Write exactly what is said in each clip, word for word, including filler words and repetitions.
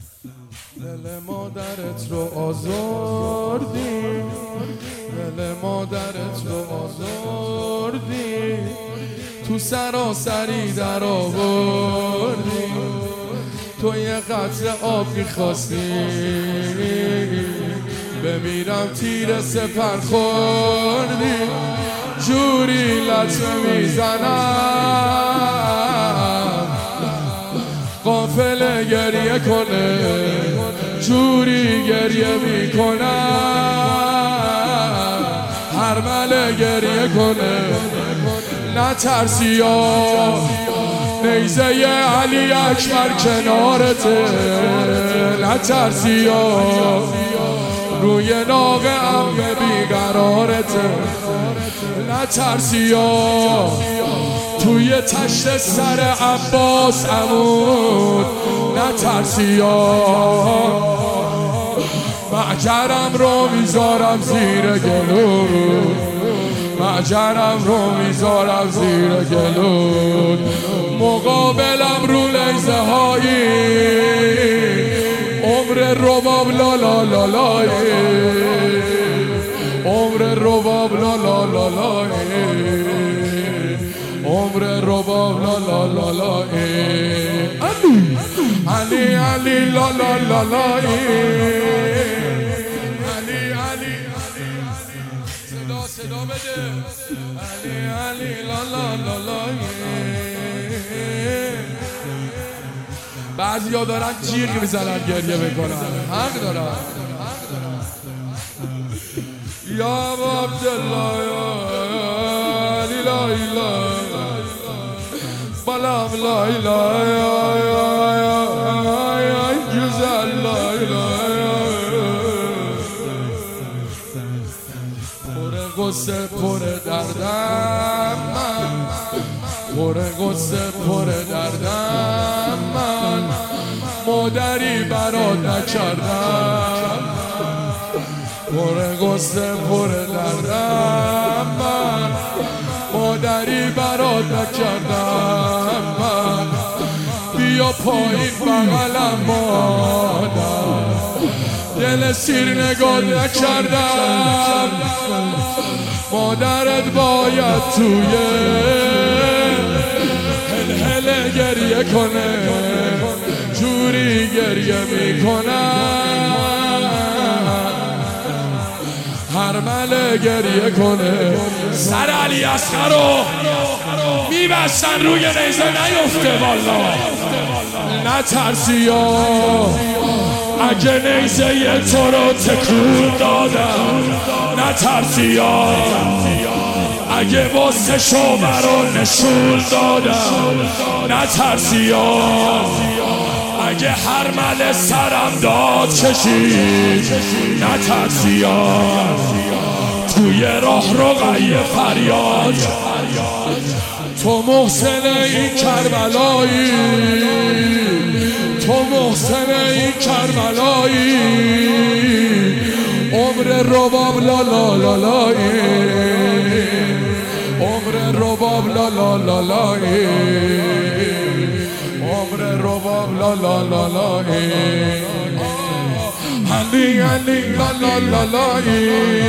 دل مادرت رو آزردی، دل مادرت رو آزردی، تو سراسری در آوردی، تو یه قطره آب میخواستی بمیرم تیر سپر خوردی، جوری لطمه میزنم قافله گریه کنه، جوری گریه میکنم هرمله گریه کنه. نترسی یا نیزه علی اکبر کنارته، نترسی یا روی ناق عمه بیقرارته، نترسی یا توی تشت سر عباس عمود، نترسی یا معجرم رو میذارم زیر گلو، معجرم رو میذارم زیر گلو، مقابلم رو لیزه هایی عمر رباب لا لا لا لای، عمر رباب لا لا لا لای، عمر رباب لا لا لا لای، علی علی علی لا لا لا لای، علی علی صدا صدا بده، علی علی لا لا لا لای. بعضیا دارن جیغ میزنن گریه بکنن، حق دارن. یا عبدالله یا علی لا اله بلام لا اله یا یا گزل لا اله، پر غصه پر دردم من، پر غصه پر دردم من، مادری برات نکردم، پر غصه پر دردم من، مادری برات نکردم من، بیا پایین بغلم مادر، دل سیر نگاه نکردم، مادرت باید توی هل هل گریه کنه، جوری گریه میکنم هرمله گریه کنه. سر علی اصغر رو میبستن روی نیزه نیفته والا، نترسی یا اگه نیزه یه تو رو تکون دادم، نترسی یا اگه واسه شما رو نشون دادم، نترسی یا اگه هرمل سرم داد کشید، نترسی یا توی راه رقیه فریاد، تو محسن این کربلایی، تو محسن این کربلایی، عمر رباب لا لا لا لایی، عمر رباب لا لا لا لایی، عمر رباب لا لا لا لایی، علی علی لا لا لا لایی.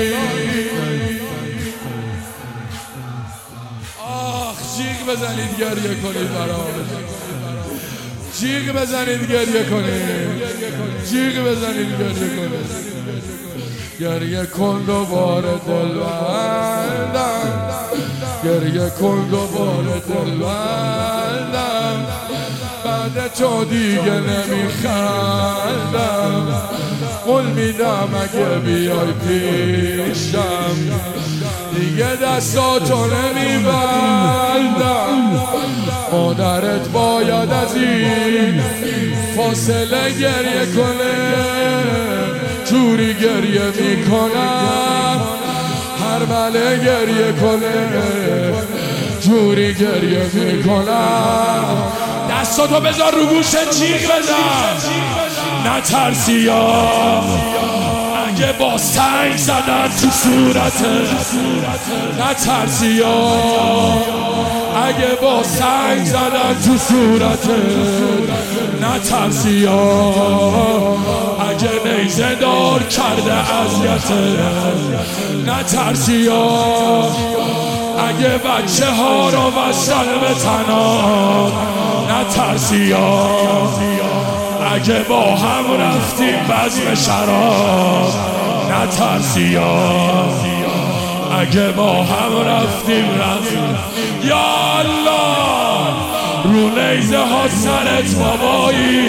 آخ جیغ بزنید گریه کنید برام، جیغ بزنید گریه کنید، جیغ بزنید گریه کنید، گریه کن دوباره دل بندم، گریه کن دوباره دل بندم، بعد تو دیگه نمیخندم، قول میدم اگه بیای پیشم دیگه دستاتو نمیبندم، مادرت باید از این فاصله گریه کنه، جوری گریه میکنم هرمله گریه کنه، جوری گریه میکنم. دستاتو بذار رو گوشت جیغ بزن، نترسی یا اگه با سنگ زدن تو صورتت نترسی یا اگه با سنگ زدن تو صورتت نترسی یا اگه نیزه دار کرده اذیتت نترسی یا اگه بچه ها رو وصل به تنها نترسی یا اگه با هم رفتیم بزم شراب نترسی یا اگه با هم رفتیم رفتیم یا الله رو نیزه ها سرت بابایی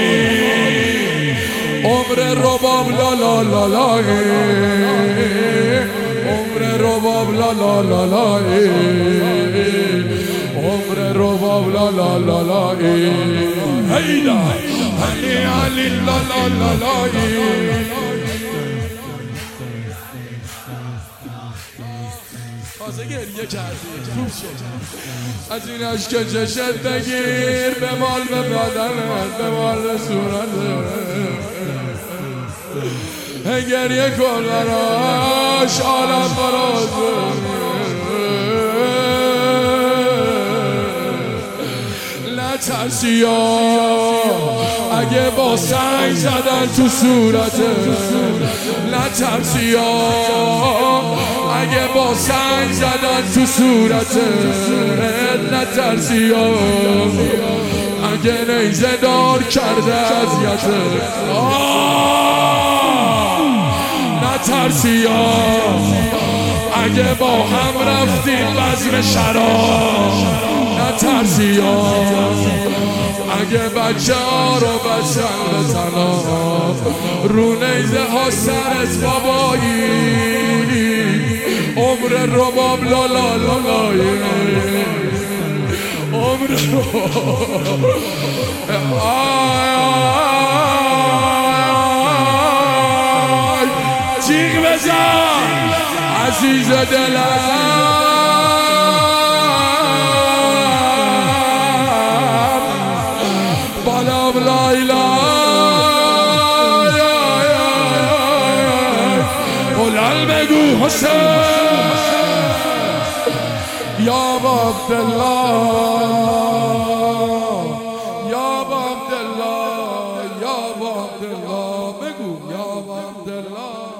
عمر رباب لا لا لا لا عمر رباب لا لا لا لا عمر رباب لا لا لا لا هیدا علی علی لا لا لا لا تازه گریه کردی خوب شد از این عشق چشت بگیر به مال به بدنت به مال به صورتت گریه کن براش عالم براز نترسی یا اگه با سنگ زدن تو صورتت نترسی یا اگه با سنگ زدن تو صورتت نترسی یا اگه نیزه دار کرده اذیتت نترسی یا اگه با هم رفتیم بزم شراب نترسی یا اگه بچه ها رو بچن به تنها رو نیزه ها سرت بابایی عمر رباب لا لا لا لا عمر رباب جیغ بزن عزیز دلم بالام لایلا بلند بگو حسین یا عبدالله یا عبدالله یا عبدالله بگو یا عبدالله